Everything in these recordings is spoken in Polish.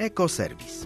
Ekoserwis.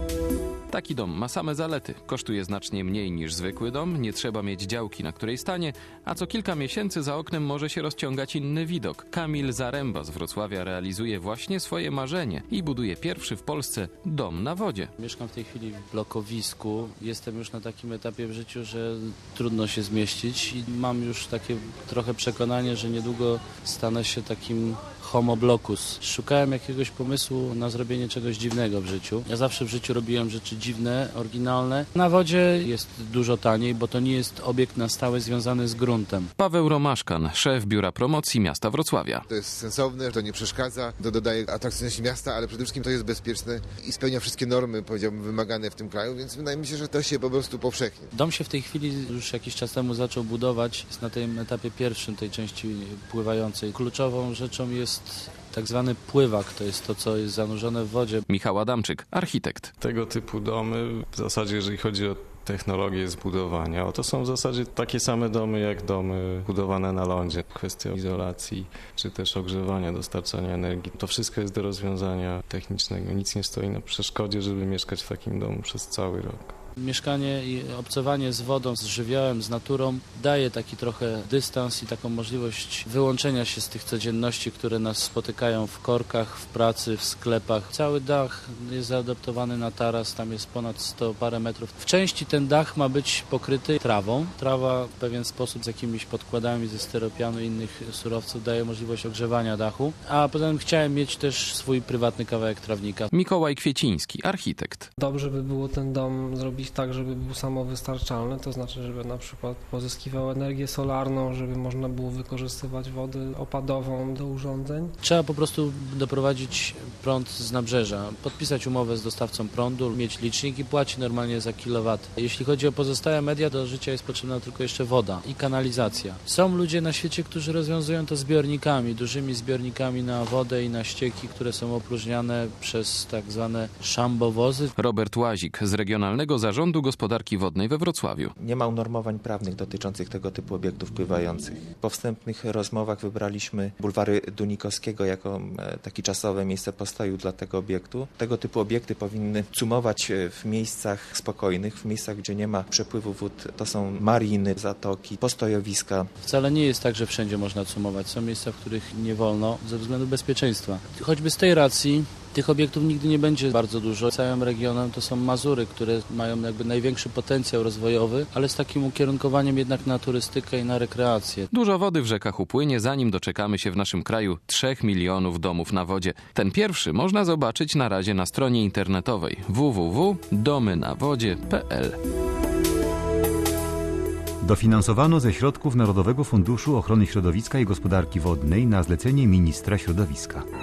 Taki dom ma same zalety. Kosztuje znacznie mniej niż zwykły dom, nie trzeba mieć działki, na której stanie, a co kilka miesięcy za oknem może się rozciągać inny widok. Kamil Zaręba z Wrocławia realizuje właśnie swoje marzenie i buduje pierwszy w Polsce dom na wodzie. Mieszkam w tej chwili w blokowisku. Jestem już na takim etapie w życiu, że trudno się zmieścić i mam już takie trochę przekonanie, że niedługo stanę się takim homo blocus. Szukałem jakiegoś pomysłu na zrobienie czegoś dziwnego w życiu. Ja zawsze w życiu robiłem rzeczy dziwne, oryginalne. Na wodzie jest dużo taniej, bo to nie jest obiekt na stałe związany z gruntem. Paweł Romaszkan, szef Biura Promocji Miasta Wrocławia. To jest sensowne, to nie przeszkadza, to dodaje atrakcyjności miasta, ale przede wszystkim to jest bezpieczne i spełnia wszystkie normy, powiedziałbym, wymagane w tym kraju, więc wydaje mi się, że to się po prostu powszechnie. Dom się w tej chwili już jakiś czas temu zaczął budować. Jest na tym etapie pierwszym tej części pływającej. Kluczową rzeczą jest tak zwany pływak, to jest to, co jest zanurzone w wodzie. Michał Adamczyk, architekt. Tego typu domy, w zasadzie jeżeli chodzi o technologię zbudowania, to są w zasadzie takie same domy jak domy budowane na lądzie. Kwestia izolacji, czy też ogrzewania, dostarczania energii, to wszystko jest do rozwiązania technicznego. Nic nie stoi na przeszkodzie, żeby mieszkać w takim domu przez cały rok. Mieszkanie i obcowanie z wodą, z żywiołem, z naturą daje taki trochę dystans i taką możliwość wyłączenia się z tych codzienności, które nas spotykają w korkach, w pracy, w sklepach. Cały dach jest zaadaptowany na taras, tam jest ponad 100 parę metrów. W części ten dach ma być pokryty trawą. Trawa w pewien sposób z jakimiś podkładami ze styropianu i innych surowców daje możliwość ogrzewania dachu, a poza tym chciałem mieć też swój prywatny kawałek trawnika. Mikołaj Kwieciński, architekt. Dobrze by było ten dom zrobić tak, żeby był samowystarczalny, to znaczy, żeby na przykład pozyskiwał energię solarną, żeby można było wykorzystywać wodę opadową do urządzeń. Trzeba po prostu doprowadzić prąd z nabrzeża, podpisać umowę z dostawcą prądu, mieć licznik i płacić normalnie za kilowat. Jeśli chodzi o pozostałe media, do życia jest potrzebna tylko jeszcze woda i kanalizacja. Są ludzie na świecie, którzy rozwiązują to zbiornikami, dużymi zbiornikami na wodę i na ścieki, które są opróżniane przez tak zwane szambowozy. Robert Łazik z Regionalnego Zarządu Gospodarki Wodnej we Wrocławiu. Nie ma unormowań prawnych dotyczących tego typu obiektów pływających. Po wstępnych rozmowach wybraliśmy bulwary Dunikowskiego jako takie czasowe miejsce postoju dla tego obiektu. Tego typu obiekty powinny cumować w miejscach spokojnych, w miejscach, gdzie nie ma przepływu wód. To są mariny, zatoki, postojowiska. Wcale nie jest tak, że wszędzie można cumować. Są miejsca, w których nie wolno ze względu bezpieczeństwa. Choćby z tej racji tych obiektów nigdy nie będzie bardzo dużo. Całym regionem to są Mazury, które mają jakby największy potencjał rozwojowy, ale z takim ukierunkowaniem jednak na turystykę i na rekreację. Dużo wody w rzekach upłynie, zanim doczekamy się w naszym kraju 3 milionów domów na wodzie. Ten pierwszy można zobaczyć na razie na stronie internetowej www.domynawodzie.pl. Dofinansowano ze środków Narodowego Funduszu Ochrony Środowiska i Gospodarki Wodnej na zlecenie ministra środowiska.